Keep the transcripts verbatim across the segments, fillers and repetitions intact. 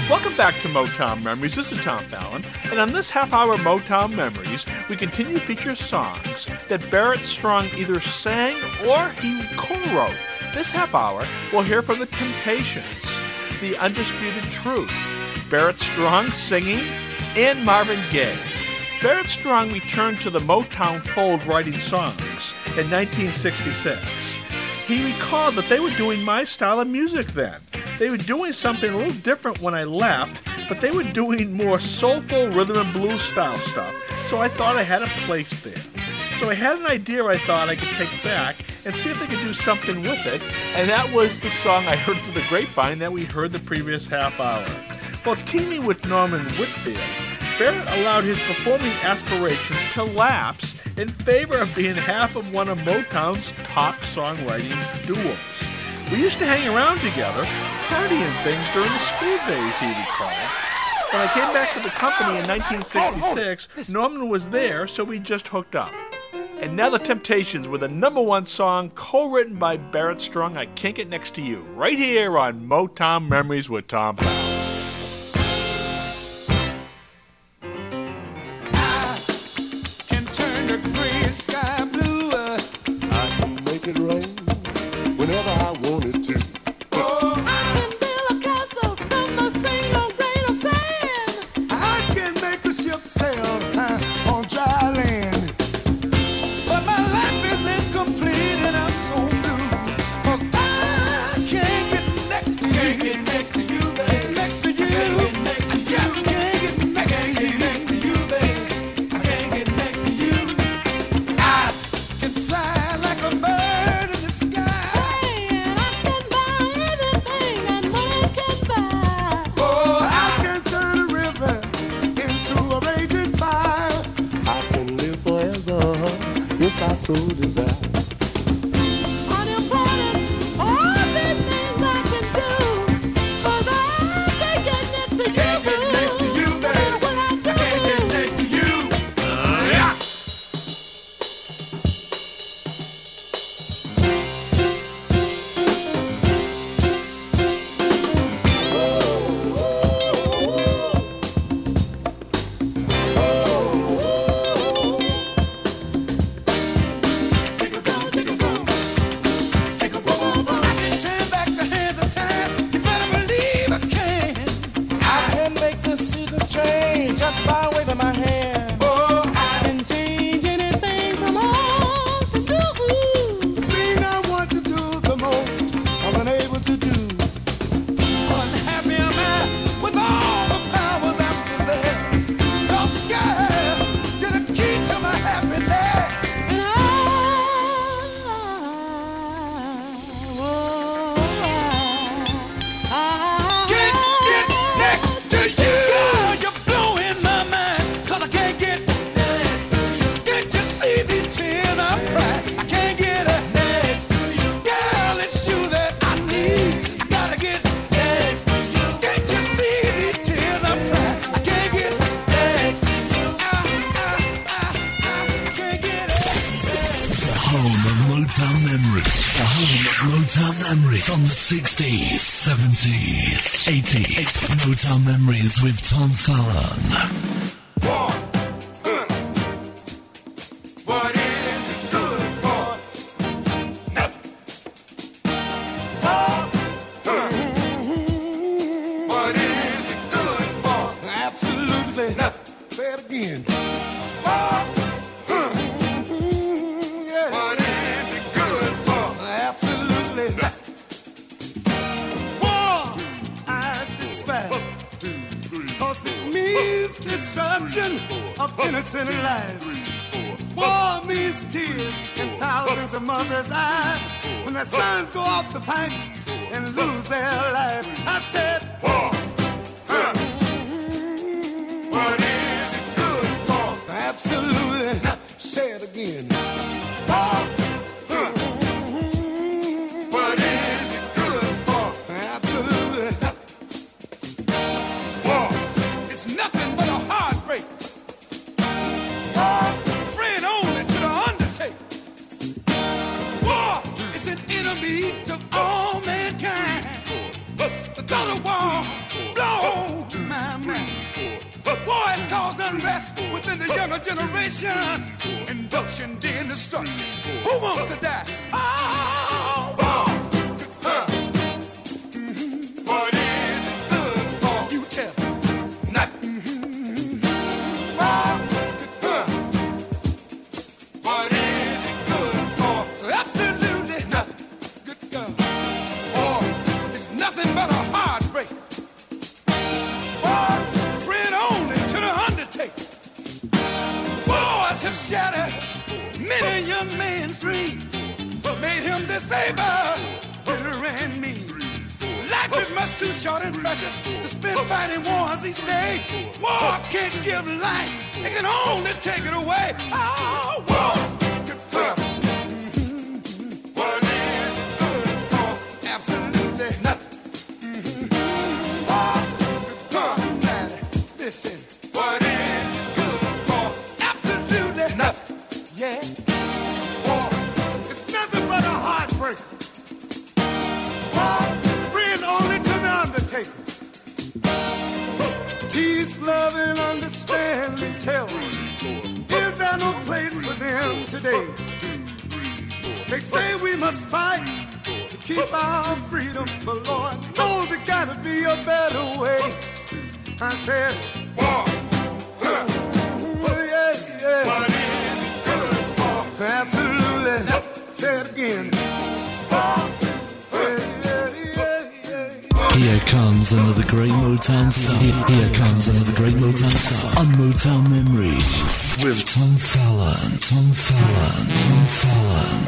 Welcome back to Motown Memories. This is Tom Fallon, and on this half-hour Motown Memories, we continue to feature songs that Barrett Strong either sang or he co-wrote. This half hour, we'll hear from the Temptations, The Undisputed Truth, Barrett Strong singing, and Marvin Gaye. Barrett Strong returned to the Motown fold writing songs in nineteen sixty-six. He recalled that they were doing my style of music then. They were doing something a little different when I left, but they were doing more soulful rhythm and blues style stuff, so I thought I had a place there. So I had an idea I thought I could take back and see if they could do something with it, and that was the song I heard through the grapevine that we heard the previous half hour. Well, teaming with Norman Whitfield, Barrett allowed his performing aspirations to lapse in favor of being half of one of Motown's top songwriting duos. We used to hang around together, partying things during the school days, he recalled. When I came back to the company in nineteen sixty-six, Norman was there, so we just hooked up. And now the Temptations with a number one song co-written by Barrett Strong, I Can't Get Next to You, right here on Motown Memories with Tom Fallon. I can turn the gray sky blue. I can make it rain whenever I wanted to. Oh, I can build a castle from a single grain of sand. I can make a ship sail uh, on dry land. But my life is incomplete and I'm so blue. 'Cause I can't get next to you. Can't get next to you, babe. Next to you. I just can't get next to you. Next to you, babe. I can't get next to you. I can fly like a bird in the sky. If I so desire. Unimportant, all these things I can do, 'cause I can't get next to you. Can't get next to you, baby. What I do. I can't get next to you. Uh, yeah. Just by waving my hand. Oh, I can change anything from all to do. The thing I want to do the most, I'm unable to do. Unhappy am I with all the powers I possess. No scared, you're the key to my happiness. And I, oh, I, I can't get next to you. Motown Memory, the home of Motown Memory from the sixties, seventies, eighties. Motown Memories with Tom Fallon. Destruction of innocent lives. War means tears in thousands of mothers' eyes when their sons go off the fight and lose their life. I said, war. Huh. What is it good for? Absolutely. Say it again. War. Huh. What is it good for? Absolutely. War. It's nothing but a heartbreak. War. Friend only to the undertaker. War is an enemy to all mankind. The thought of war blow caused unrest within the younger generation. Induction, then destruction. Who wants to die? Oh, oh. Huh. Mm-hmm. What is it good for? You tell me. Nothing. Mm-hmm. Oh, huh. What is it good for? Absolutely nothing. Good God. Oh, it's nothing but a heartbreak. Wars have shattered many young man's dreams, but made him disabled, bitter and mean. Life is much too short and precious to spend fighting wars each day. War can't give life, it can only take it away. Oh, war! Mm-hmm. What is it good for? Absolutely nothing. Mm-hmm. Oh, listen. What is yeah. War. It's nothing but a heartbreaker. War. Friend only to the undertaker. Peace, love, and understanding tell me, is there no place for them today? They say we must fight to keep our freedom, but Lord knows it gotta be a better way. I said, war. Huh. Oh, yeah, yeah. What is absolutely. Say it again. Here comes another great Motown song. Here comes another great Motown song on Motown Memories with Tom Fallon. Tom Fallon. Tom Fallon.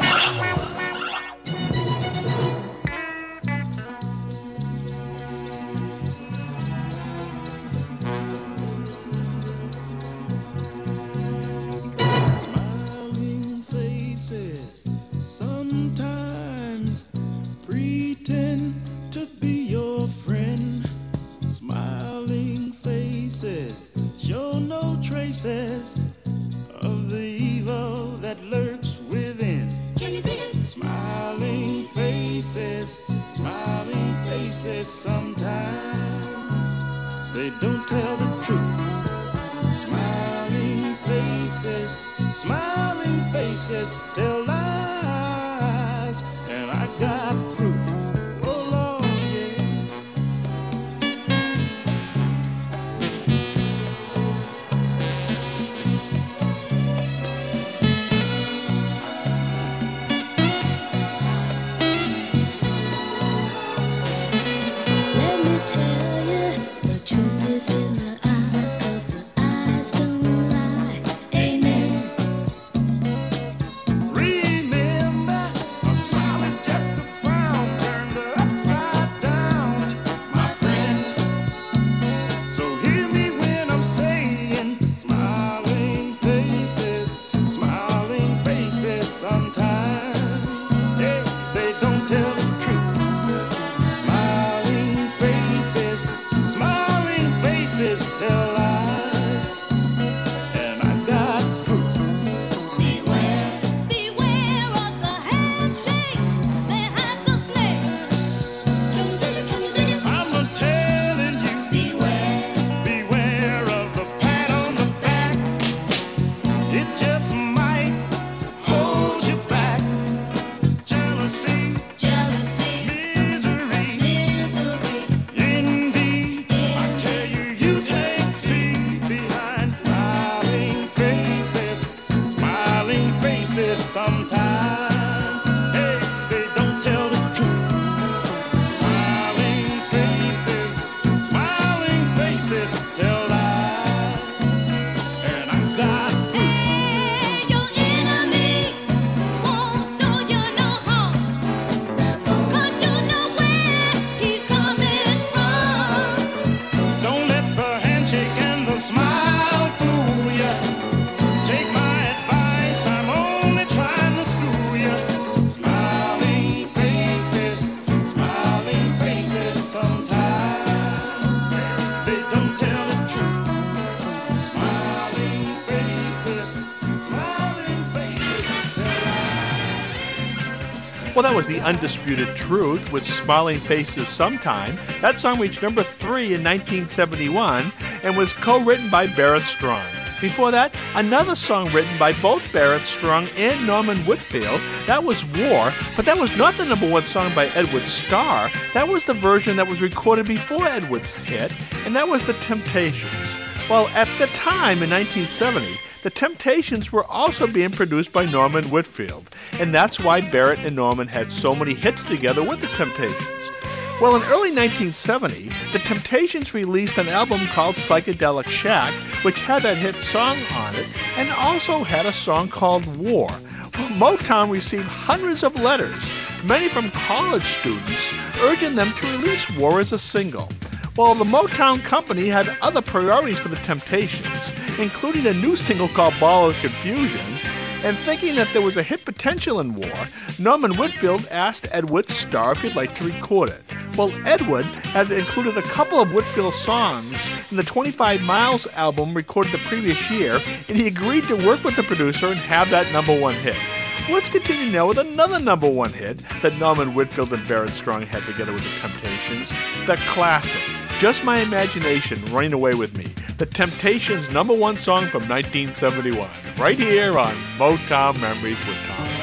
Well, that was The Undisputed Truth with Smiling Faces Sometime. That song reached number three in nineteen seventy-one. and was co-written by Barrett Strong. Before that, another song written by both Barrett Strong and Norman Whitfield. That was War, but that was not the number one song by Edward Starr. That was the version that was recorded before Edward's hit, and that was The Temptations. Well, at the time, in nineteen seventy, The Temptations were also being produced by Norman Whitfield, and that's why Barrett and Norman had so many hits together with The Temptations. Well, in early nineteen seventy, The Temptations released an album called Psychedelic Shack, which had that hit song on it, and also had a song called War. Well, Motown received hundreds of letters, many from college students, urging them to release War as a single. Well, the Motown company had other priorities for The Temptations, including a new single called Ball of Confusion, and thinking that there was a hit potential in War, Norman Whitfield asked Edward Starr if he'd like to record it. Well, Edward had included a couple of Whitfield songs in the twenty-five miles album recorded the previous year, and he agreed to work with the producer and have that number one hit. Let's continue now with another number one hit that Norman Whitfield and Barrett Strong had together with The Temptations, the classic, Just My Imagination, Running Away With Me, The Temptations' number one song from nineteen seventy-one, right here on Motown Memories with Tom Fallon.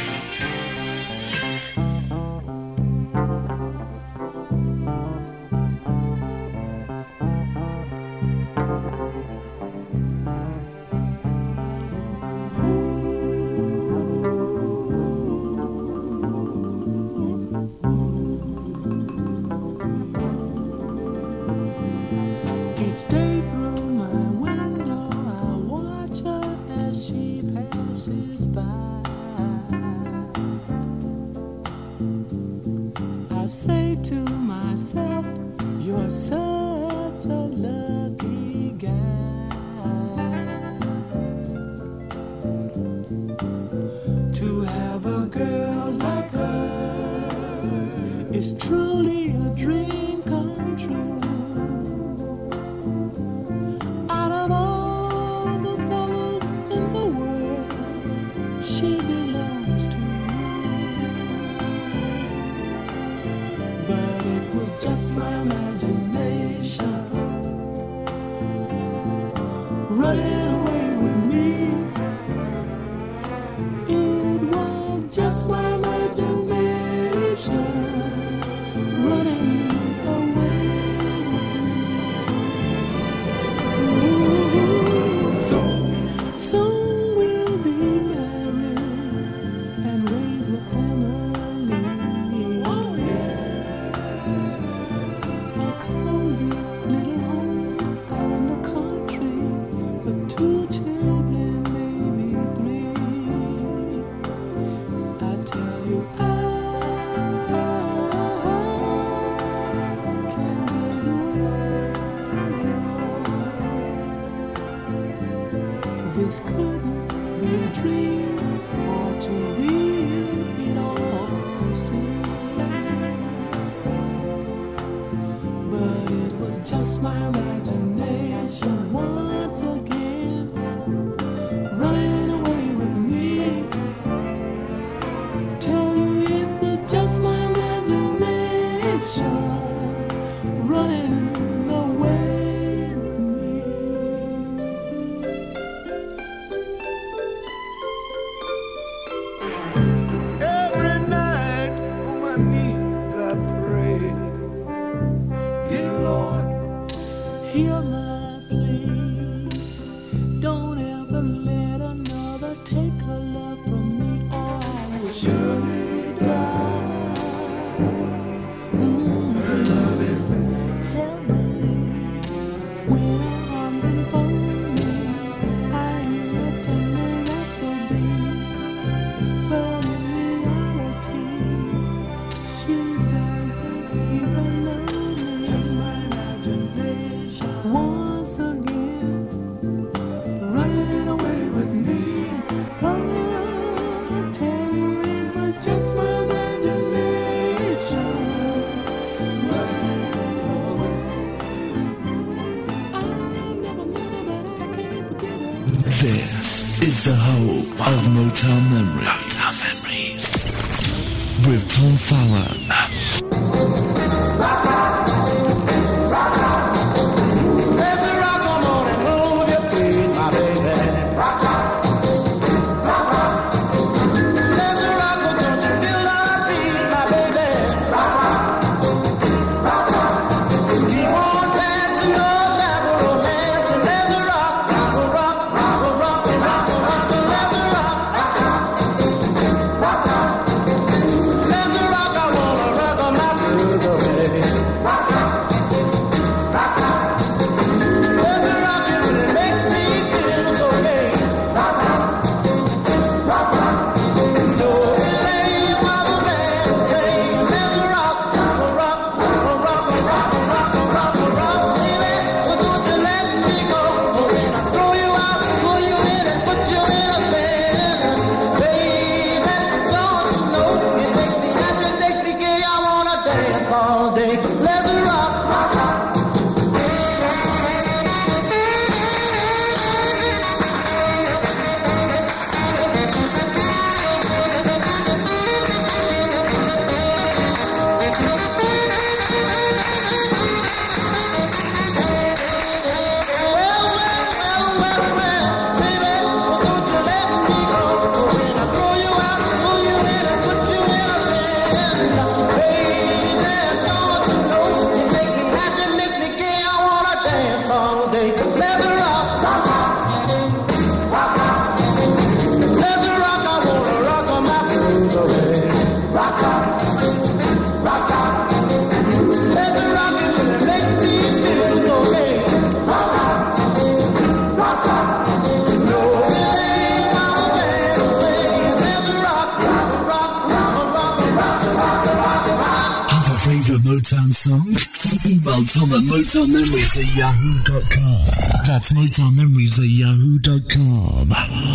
Each day through my window, I watch her as she passes by. I say to myself, you're such a lucky guy to have a girl like her. Is truly a dream come true. She belongs to you, but it was just my imagination running away with me. It was just my imagination running away with me. Ooh, so, so this couldn't be a dream, or too real it all seems. But it was just my imagination once again running away with me. I tell you it was just my imagination running away. Hear my plea. Don't ever let another take her love from me, or I will surely die. Mm-hmm. Her love is heavenly. When her arms enfold me, I hear a tender rhapsody. But in reality, she doesn't even know me. Just my imagination. Once again, running away with me. Oh, I tell you it was just my imagination running away with me. I never met her, but I can't forget her. This is the home of Motown Memories. Motown Memories with Tom Fallon. Rock, rock. Rock, rock. Let the rock song? Email Tom at motown memories at yahoo dot com. That's motown memories at yahoo dot com.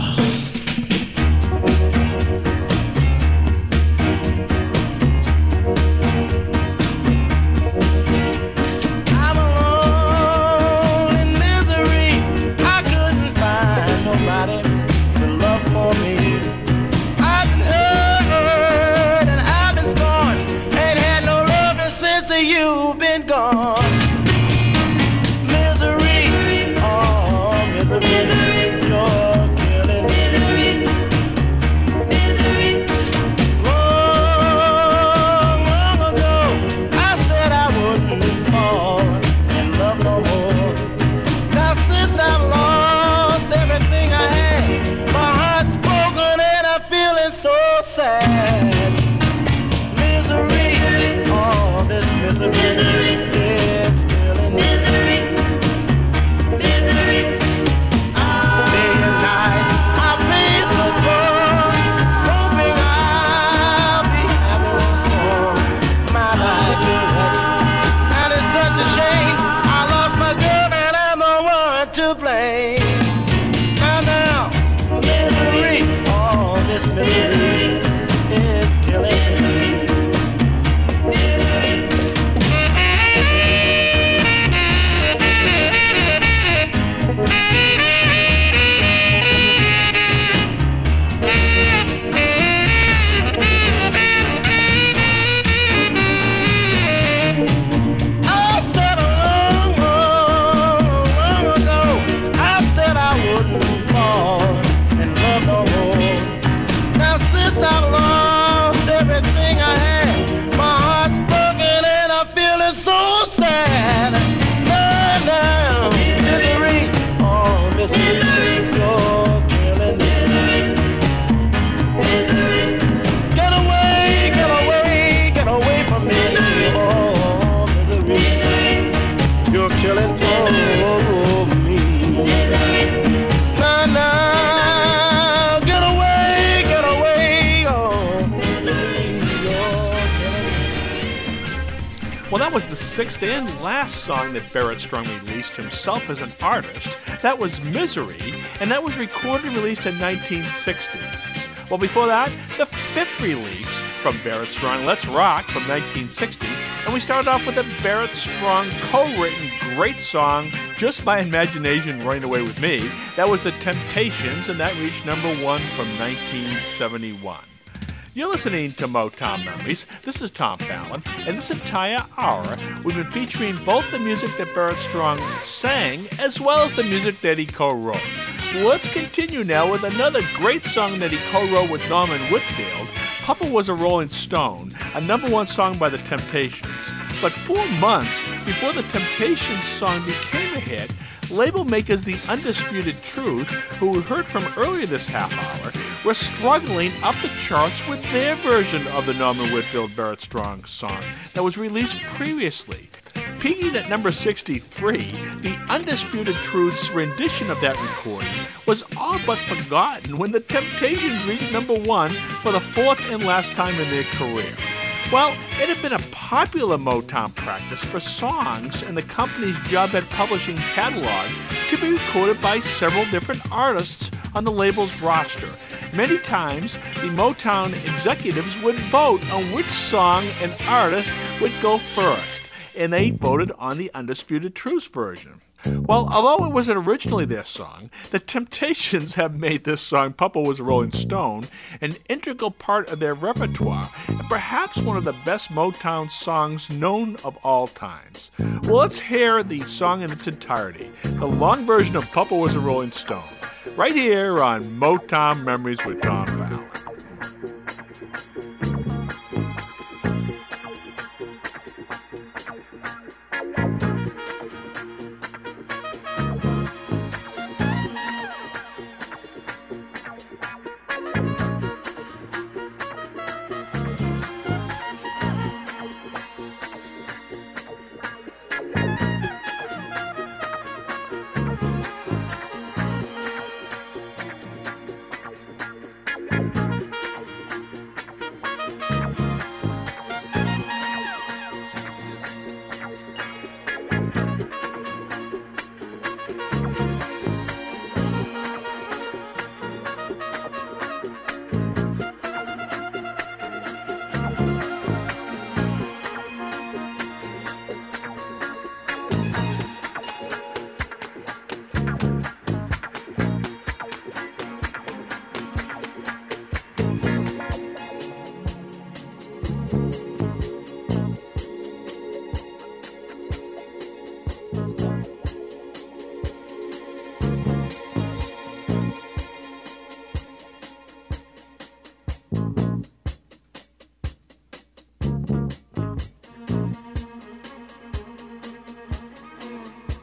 Sixth and last song that Barrett Strong released himself as an artist. That was Misery, and that was recorded and released in nineteen sixty. Well, before that, the fifth release from Barrett Strong, Let's Rock, from nineteen sixty, and we started off with a Barrett Strong co-written great song, Just My Imagination Running Away With Me. That was The Temptations, and that reached number one from nineteen seventy-one. You're listening to Motown Memories. This is Tom Fallon, and this entire hour we've been featuring both the music that Barrett Strong sang as well as the music that he co-wrote. Let's continue now with another great song that he co-wrote with Norman Whitfield. Papa Was a Rolling Stone, a number one song by The Temptations. But four months before The Temptations song became a hit, label makers The Undisputed Truth, who we heard from earlier this half hour, were struggling up the charts with their version of the Norman Whitfield Barrett Strong song that was released previously. Peaking at number sixty-three, The Undisputed Truth's rendition of that recording was all but forgotten when The Temptations reached number one for the fourth and last time in their career. Well, it had been a popular Motown practice for songs in the company's Job at Publishing catalog to be recorded by several different artists on the label's roster. Many times, the Motown executives would vote on which song and artist would go first, and they voted on the Undisputed Truth version. Well, although it wasn't originally their song, the Temptations have made this song, Papa Was a Rolling Stone, an integral part of their repertoire, and perhaps one of the best Motown songs known of all times. Well, let's hear the song in its entirety, the long version of Papa Was a Rolling Stone, right here on Motown Memories with Tom Fallon.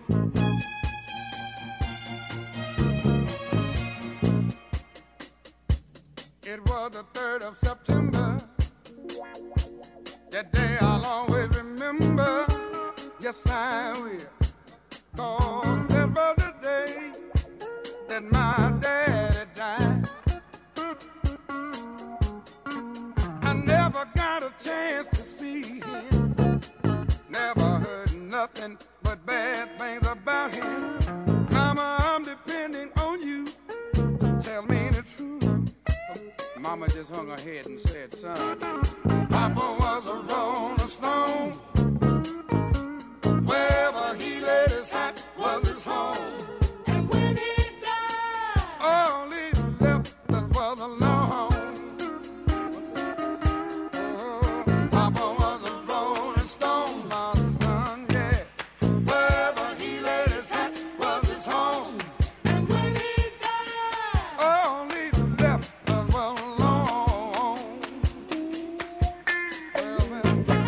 It was the third of September. That day I'll always remember. Yes, I will. 'Cause that was the day that my daddy died. I never got a chance to see him. Never heard nothing but bad things about him. Mama, I'm depending on you. Tell me the truth. Mama just hung her head and said, son, Papa was a rolling stone. Wherever he laid his hat was his home. And when he died, all he left us was alone. Oh, Papa was a rolling stone, my son, yeah. Wherever he laid his hat was his home. And when he died, all he left us was alone. Well, well.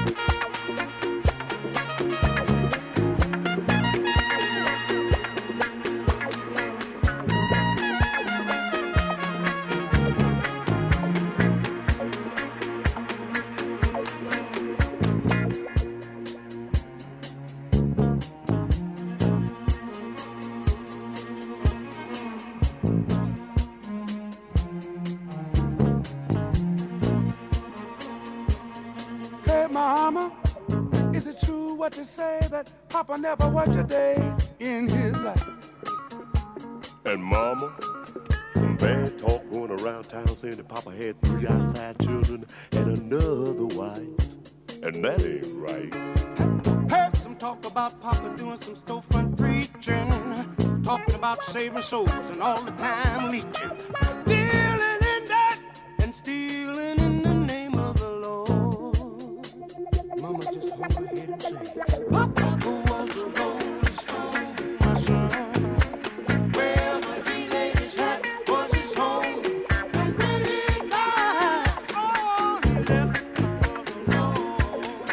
Hey, Mama, is it true what they say that Papa never worked a day in his life? And Mama, some bad talk going around town saying that Papa had three outside children and another wife. And that ain't right. Heard some talk about Papa doing some storefront preaching, talking about saving souls and all the time leeching, dealing in that and stealing in the name of the Lord. Mama just hung her head and said, Papa was a rolling stone, my son. Wherever he laid his hat was his home. And when he died, all he left was alone.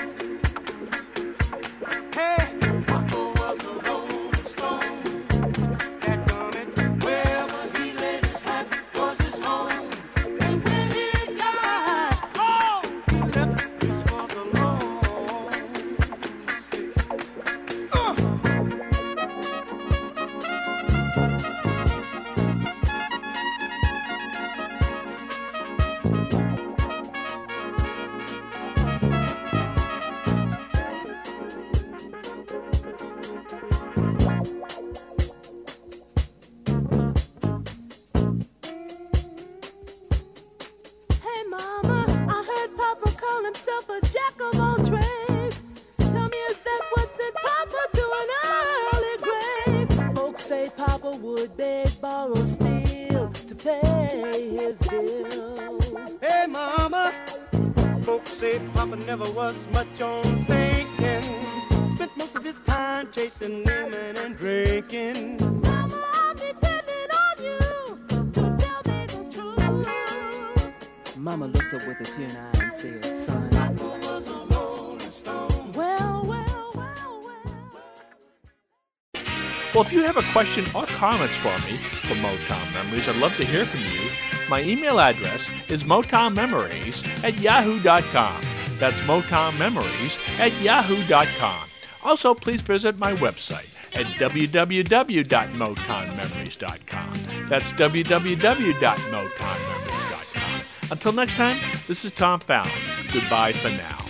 Hey, Papa was a rolling stone. That done it. Wherever he laid his hat was his home. And when he died, all he left us was alone. Uh. Hey, Mama, I heard Papa call himself a jack of all trades. Tell me, is that what sent Papa to an early grave? Folks say Papa would beg, borrow, steal to pay his bills. Hey, Mama, folks say Papa never was much on thinking. Spent most of his time chasing women and drinking. Mama, I'm depending on you to tell me the truth. Mama looked up with a tear in her eye and said, son, Papa was a rolling stone. Well, well, well, well. Well, if you have a question or comments for me for Motown Memories, I'd love to hear from you. My email address is motownmemories at yahoo dot com. That's motownmemories at yahoo dot com. Also, please visit my website at w w w dot motown memories dot com. That's w w w dot motown memories dot com. Until next time, this is Tom Fallon. Goodbye for now.